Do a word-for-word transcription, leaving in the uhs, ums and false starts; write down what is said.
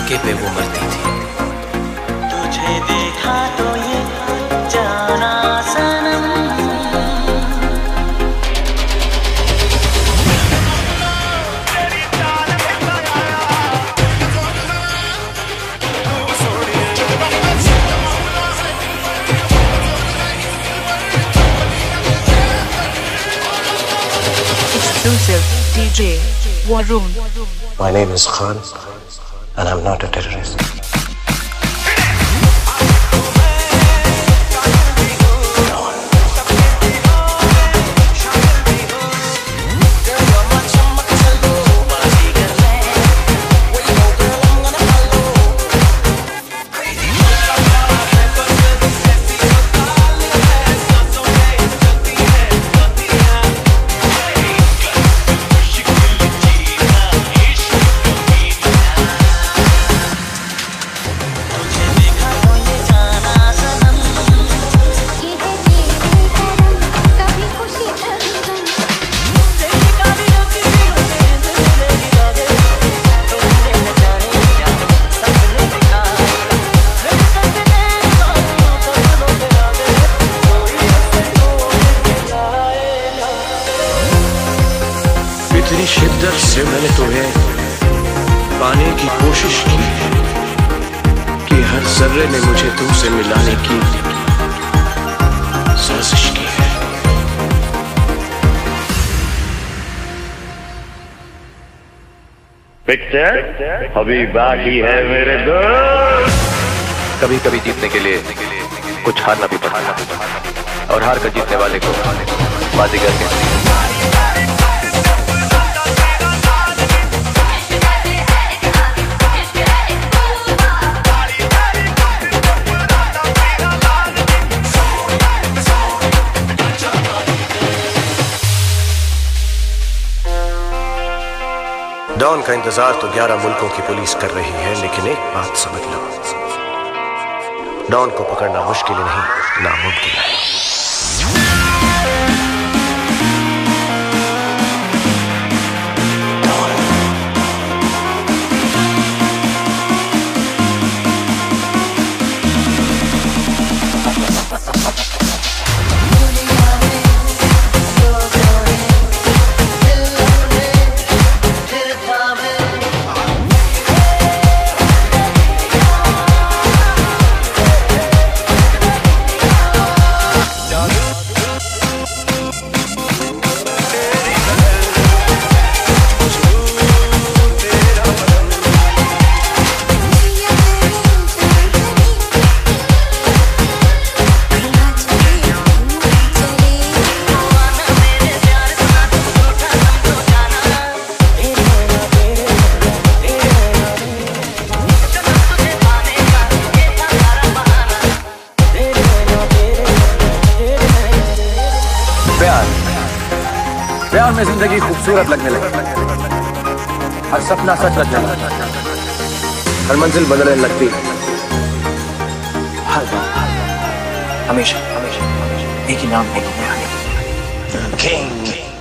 मौके पे वो मरती थी। तुझे देखा तो ये जाना सनम। Exclusive D J Warun. My name is Khan and I'm not a terrorist. इतनी शिद्दत से मैंने तुम्हें पाने की कोशिश की कि हर जर्रे ने मुझे तुमसे मिलाने की साजिश की है। पिक्चर अभी बाकी है मेरे दोस्त। कभी कभी जीतने के लिए कुछ हारना भी पड़ता है और हार कर जीतने वाले को बाजीगर कहते हैं। डॉन का इंतजार तो ग्यारह मुल्कों की पुलिस कर रही है, लेकिन एक बात समझ लो, डॉन को पकड़ना मुश्किल नहीं, नामुमकिन है। प्यार में जिंदगी खूबसूरत लगने लगी, हर सपना सच लगने लगा, हर मंजिल बदलने लगती, हर बार हमेशा हमेशा एक ही नाम बोलने आने। King